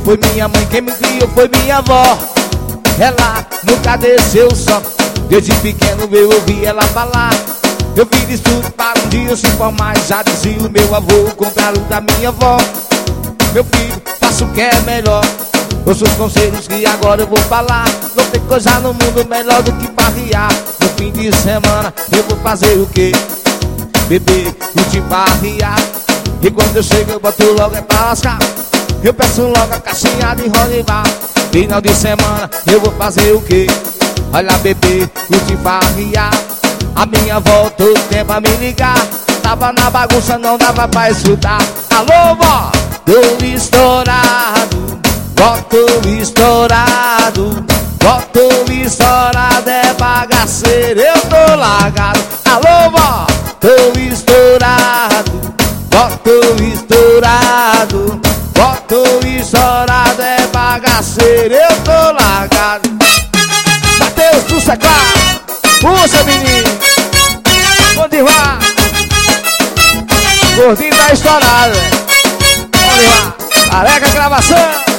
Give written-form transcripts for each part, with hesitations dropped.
foi minha mãe, quem me criou foi minha avó. Ela nunca desceu só, desde pequeno eu ouvi ela falar. Eu fiz estudo para um dia se formar, já dizia o meu avô, o contrário da minha avó. Meu filho, faça o que é melhor, ouça os conselhos que agora eu vou falar. Não tem coisa no mundo melhor do que farrear. No fim de semana eu vou fazer o quê? Beber, curtir, farrear. E quando eu chego eu boto logo é pra lascar. Eu peço logo a caixinha de Ronivar. Final de semana eu vou fazer o quê? Olha, beber, curtir, farrear. A minha avó todo tempo a me ligar. Tava na bagunça, não dava pra escutar. Alô, vó! Tô estourado, vó, tô estourado, vó, tô estourado, é bagaceiro, eu tô largado. Alô, vó! Tô estourado, vó, tô estourado, vó, tô estourado, é bagaceiro, eu tô largado. Mateus do Seclar, puxa, menino, onde vai? Gordinho tá estourado, velho. Onde vai? Careca gravação.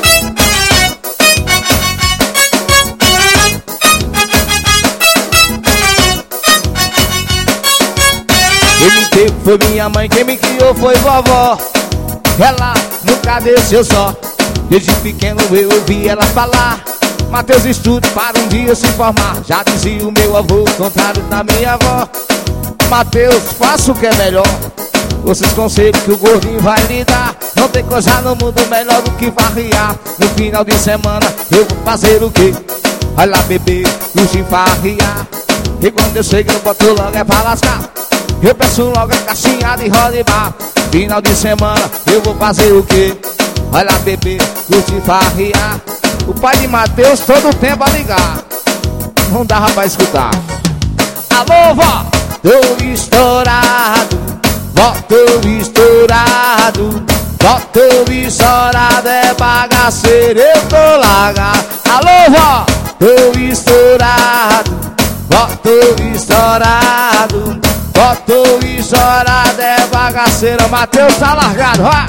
Quem me teve foi minha mãe, quem me criou foi vovó. Ela nunca desceu só, desde pequeno eu ouvi ela falar. Mateus estuda para um dia se formar, já dizia o meu avô, contrário da minha avó. Mateus, faça o que é melhor, esses conselhos que o gordinho vai lhe dar. Não tem coisa no mundo melhor do que farrear. No final de semana eu vou fazer o quê? Vai lá beber, curtir, farrear. E quando eu chego eu boto logo é pra lascar. Eu peço logo a caixinha de Ronivar. Final de semana eu vou fazer o quê? Vai lá beber, curtir, farrear. O pai de Mateus todo tempo a ligar, não dava pra escutar. Alô, vó! Tô estourado, vó, tô estourado, vó, tô estourado, é bagaceiro, eu tô largado. Alô, vó! Tô estourado, vó, tô estourado, vó, tô estourado, é bagaceiro. Mateus tá largado, vai!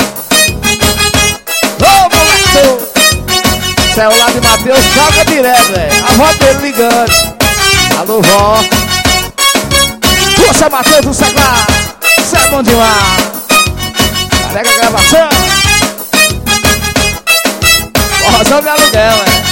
Ô, moleque! Celular de Mateus toca direto, velho. A avó dele ligando. Alô, vó. Poxa, Mateus do Seclar. Cê é bom demais. Carrega a gravação. Forrozão de aluguel, velho.